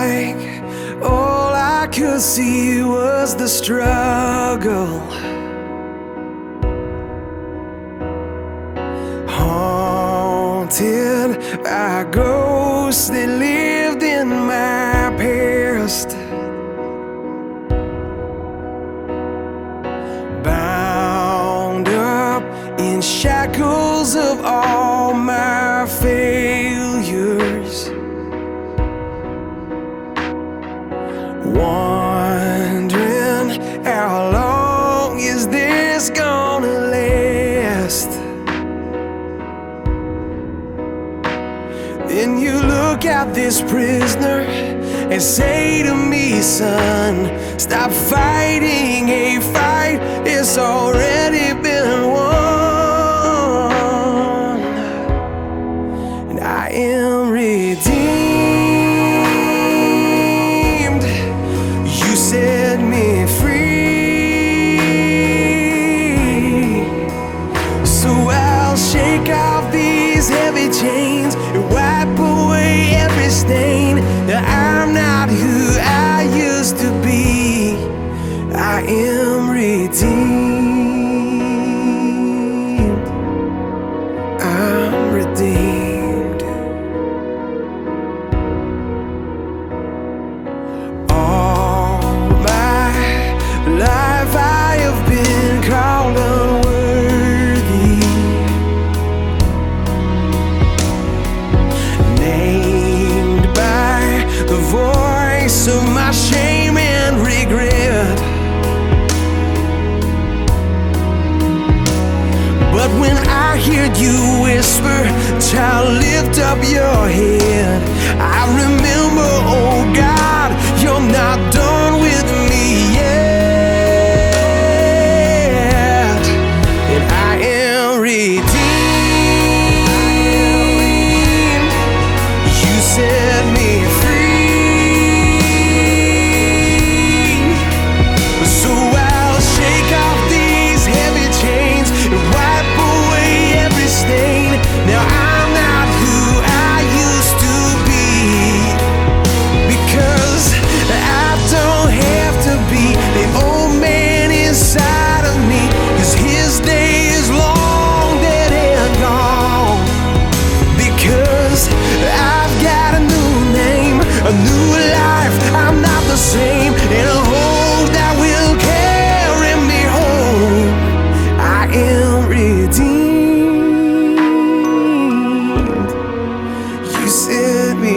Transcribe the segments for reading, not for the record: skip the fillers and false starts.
like all I could see was the struggle, haunted by ghosts that lived in my past, bound up in shackles of all my failures, wondering how long is this gonna last. Then you look at this prisoner and say to me, son, stop fighting a fight it's already been won. And I am redeemed. You set me free. So I'll shake off these heavy chains and wipe away every stain. That I'm not who I used to be. I am redeemed. I'm redeemed. All my life I have been called unworthy, named by the voice of my shame and regret. But when I hear you whisper, child, lift up your head, I remember, oh God, you're not done with me yet. And I am redeemed. You set me free. So I'll shake off these heavy chains and wipe away every stain. Now I'm not who I used to be, because I don't have to be the old man inside of me, 'cause his day is long dead and gone. Because I've got a new name, a new life, I'm not the same, and a hope that will carry me home. I am redeemed. You set me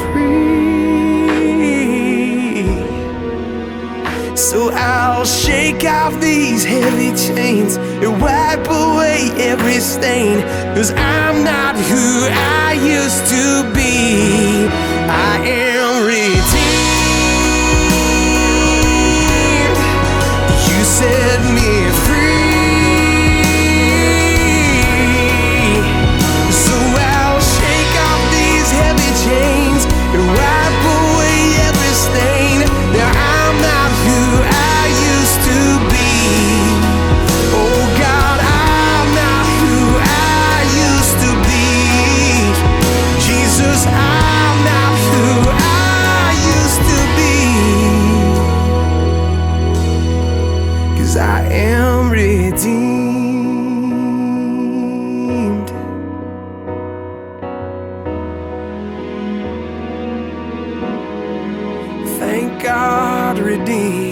free. So I'll shake off these heavy chains and wipe away every stain, 'cause I'm not who I used to be. I am redeemed. You set me free. So I'll shake off these heavy chains and wipe away every stain. Now I'm not who I used to be. Oh God, I'm not who I used to be. Jesus, I'm not who I used to be. 'Cause I am redeemed. Thank God, redeemed.